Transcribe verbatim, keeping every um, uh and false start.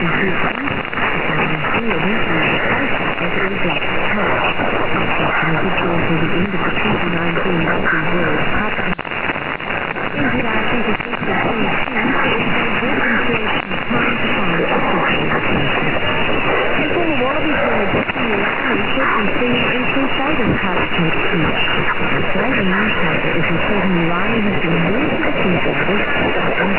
include vitamin C and increase as all black coat. This is also the end of the twenty nineteen Rugby World Cup. Injured athletes are supposed to see time to find a suitable replacement. And former Wallabies player Bethany Riley said we've seen in Crusaders Cup next year. The Australian newspaper is reporting Riley has been moved to the Crusaders